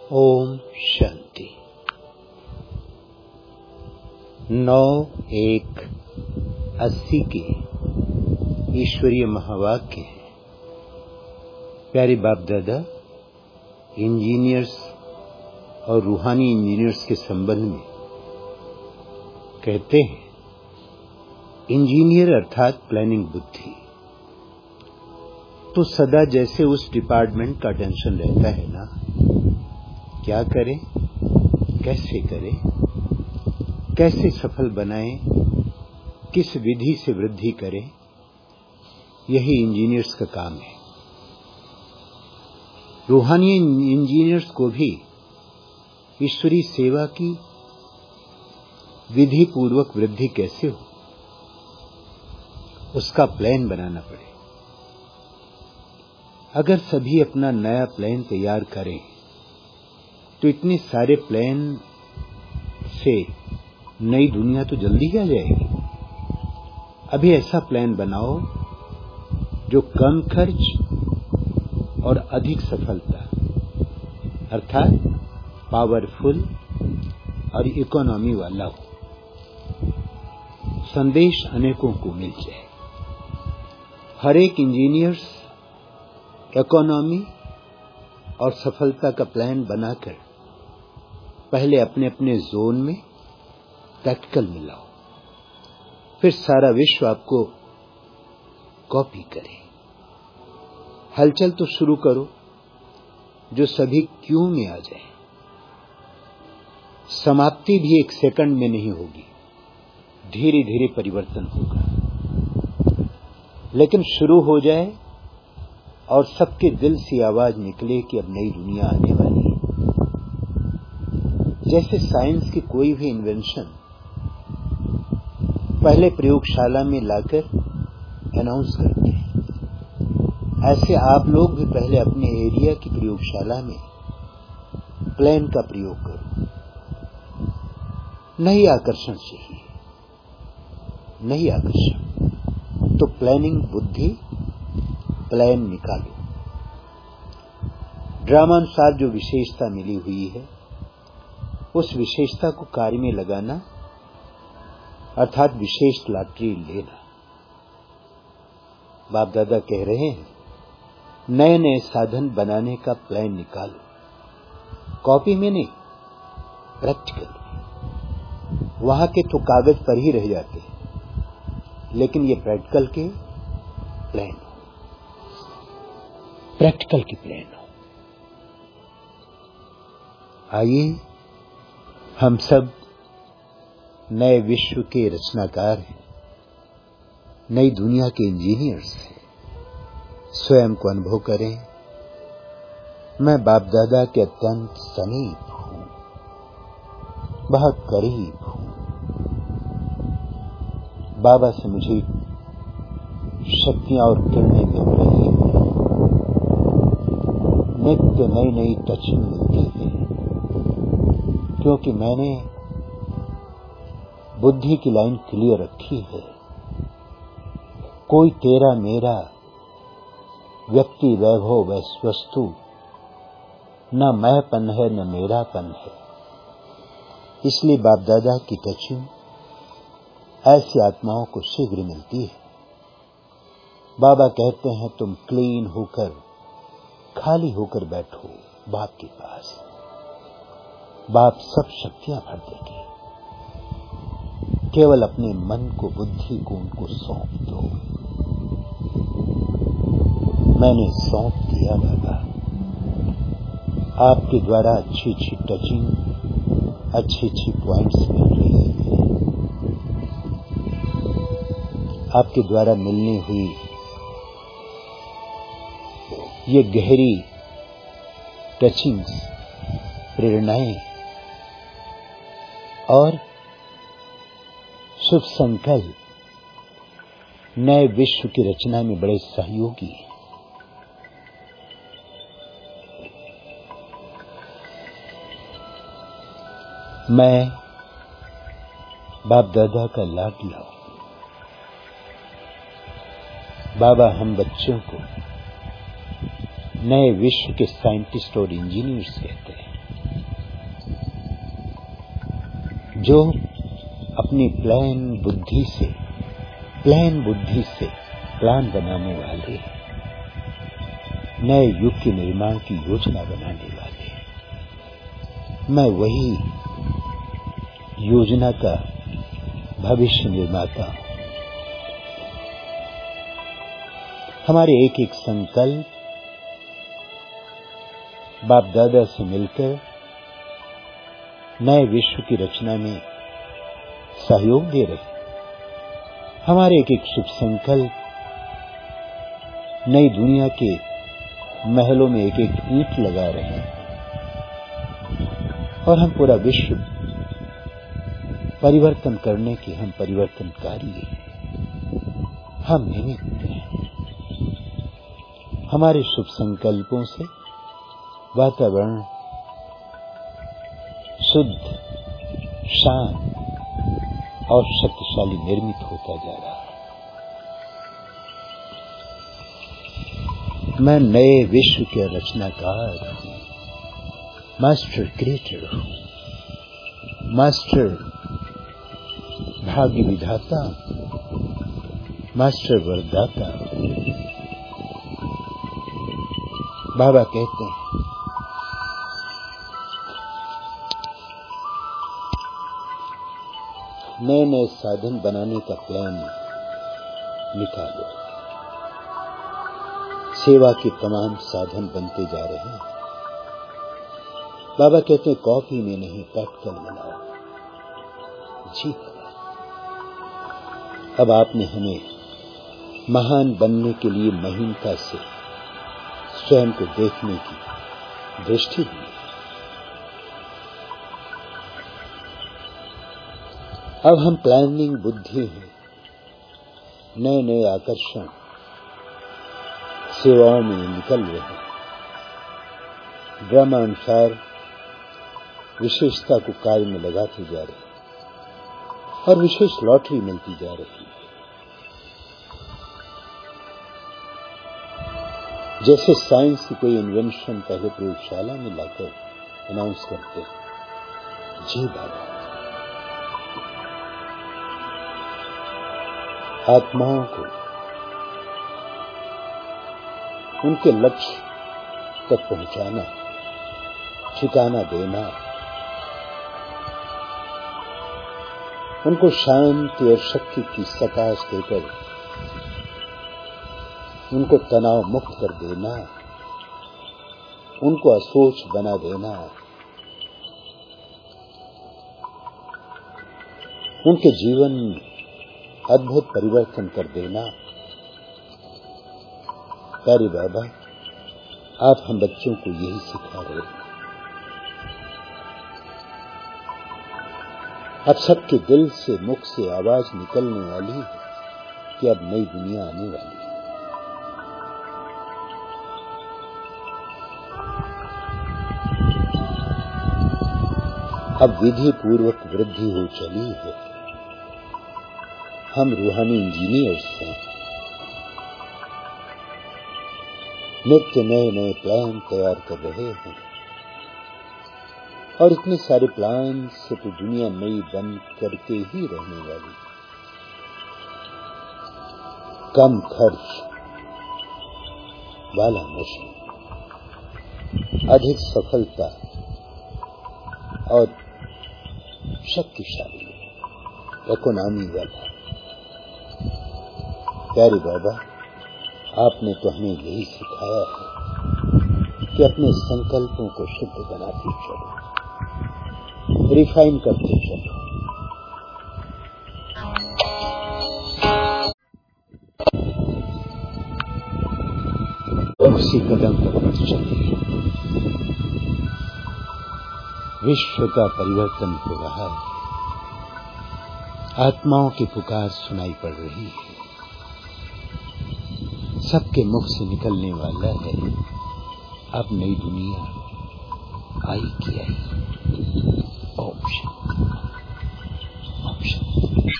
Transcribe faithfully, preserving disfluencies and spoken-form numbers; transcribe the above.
ओम शांति। नौ एक अस्सी के ईश्वरीय महावाक्य है। प्यारे बाप दादा इंजीनियर्स और रूहानी इंजीनियर्स के संबंध में कहते हैं, इंजीनियर अर्थात प्लानिंग बुद्धि, तो सदा जैसे उस डिपार्टमेंट का टेंशन रहता है ना, क्या करें, कैसे करें, कैसे सफल बनाएं, किस विधि से वृद्धि करें, यही इंजीनियर्स का काम है। रूहानी इंजीनियर्स को भी ईश्वरी सेवा की विधि पूर्वक वृद्धि कैसे हो, उसका प्लान बनाना पड़े। अगर सभी अपना नया प्लान तैयार करें तो इतने सारे प्लान से नई दुनिया तो जल्दी ही आ जाएगी। अभी ऐसा प्लान बनाओ जो कम खर्च और अधिक सफलता अर्थात पावरफुल और इकोनॉमी वाला हो, संदेश अनेकों को मिल जाए। हर एक इंजीनियर्स इकोनॉमी और सफलता का प्लान बनाकर पहले अपने अपने जोन में प्रैक्टिकल मिलाओ, फिर सारा विश्व आपको कॉपी करे। हलचल तो शुरू करो जो सभी क्यों में आ जाए। समाप्ति भी एक सेकंड में नहीं होगी, धीरे धीरे परिवर्तन होगा, लेकिन शुरू हो जाए और सबके दिल से आवाज निकले कि अब नई दुनिया आने वाली है। जैसे साइंस की कोई भी इन्वेंशन पहले प्रयोगशाला में लाकर अनाउंस करते हैं, ऐसे आप लोग भी पहले अपने एरिया की प्रयोगशाला में प्लान का प्रयोग करो। नई आकर्षण चाहिए, नई आकर्षण, तो प्लानिंग बुद्धि प्लान निकालो। ड्रामानुसार जो विशेषता मिली हुई है उस विशेषता को कार्य में लगाना अर्थात विशेष लॉटरी लेना। बाप दादा कह रहे हैं, नए नए साधन बनाने का प्लान निकालो, कॉपी में नहीं, प्रैक्टिकल में। वहां के तो कागज पर ही रह जाते हैं, लेकिन ये प्रैक्टिकल के प्लान हो, प्रैक्टिकल की प्लान हो। आइए हम सब नए विश्व के रचनाकार हैं, नई दुनिया के इंजीनियर्स हैं। स्वयं को अनुभव करें, मैं बाप दादा के अत्यंत समीप हूं, बहुत करीब हूं। बाबा से मुझे शक्तियां और किरणें मिल रही हैं, नित्य नई नई टचिंग मिलती है, क्योंकि मैंने बुद्धि की लाइन क्लियर रखी है। कोई तेरा मेरा व्यक्ति वैभव वस्तु न मैंपन है न मेरापन है। इसलिए बाप दादा की टचिंग ऐसी आत्माओं को शीघ्र मिलती है। बाबा कहते हैं, तुम क्लीन होकर खाली होकर बैठो बाप के पास, बाप सब शक्तियां भर देंगे। केवल अपने मन को, बुद्धि को उनको सौंप दो। मैंने सौंप दिया बाबा। आपके द्वारा अच्छी अच्छी टचिंग, अच्छी अच्छी पॉइंट्स मिल रही है। आपके द्वारा मिलने हुई ये गहरी टचिंग्स, प्रेरणाएं और शुभ संकल्प नए विश्व की रचना में बड़े सहयोगी हैं। मैं बाप दादा का लाडला हूं। बाबा हम बच्चों को नए विश्व के साइंटिस्ट और इंजीनियर्स कहते हैं। जो अपनी प्लान बुद्धि से प्लान बुद्धि से प्लान बनाने वाले, नए युग के निर्माण की योजना बनाने वाले, मैं वही योजना का भविष्य निर्माता हूं। हमारे एक एक संकल्प बाप दादा से मिलकर नए विश्व की रचना में सहयोग दे रहे। हमारे एक एक शुभ संकल्प नई दुनिया के महलों में एक एक ईंट लगा रहे हैं और हम पूरा विश्व परिवर्तन करने की हम परिवर्तनकारी हैं, हम निमित्त हैं। हमारे शुभ संकल्पों से वातावरण शुद्ध, शांत और शक्तिशाली निर्मित होता जा रहा है। मैं नए विश्व के रचनाकार हूं, मास्टर क्रिएटर हूं, मास्टर भाग्य विधाता, मास्टर वरदाता। बाबा कहते हैं नए नए साधन बनाने का प्लान निकालो। सेवा के तमाम साधन बनते जा रहे हैं। बाबा कहते हैं कॉफी में नहीं प्रैक्टिकल बनाओ। जी अब आपने हमें महान बनने के लिए महीनता से स्वयं को देखने की दृष्टि दी। अब हम प्लानिंग बुद्धि हैं, नए नए आकर्षण सेवाओं में निकल रहे हैं। क्रमानुसार विशेषता को कार्य में लगाते जा रहे हैं और विशेष लॉटरी मिलती जा रही है। जैसे साइंस की कोई इन्वेंशन पहले प्रयोगशाला में लाकर अनाउंस करते हैं। जी बाबा, आत्माओं को उनके लक्ष्य तक पहुंचाना, ठिकाना देना, उनको शांति और शक्ति की सकाश देकर उनको तनाव मुक्त कर देना, उनको असोच बना देना, उनके जीवन अद्भुत परिवर्तन कर देना। प्यारे बाबा, आप हम बच्चों को यही सिखा रहे हैं। अब सबके दिल से, मुख से आवाज निकलने वाली है कि अब नई दुनिया आने वाली है। अब विधि पूर्वक वृद्धि हो चली है। हम रूहानी इंजीनियर्स हैं। नित्य नए नए प्लान तैयार कर रहे हैं और इतने सारे प्लान से तो दुनिया नई बन करके ही रहने वाली। कम खर्च वाला मिशन, अधिक सफलता और शक्तिशाली इकोनॉमी वाला। प्यारे बाबा, आपने तो हमें यही सिखाया है कि अपने संकल्पों को शुद्ध बनाते चलो, रिफाइन करते चलो। उसी कदम पर चले। विश्व का परिवर्तन हो रहा है। आत्माओं की पुकार सुनाई पड़ रही है। सबके मुख से निकलने वाला है, अब नई दुनिया आई की आई। ओम शांति।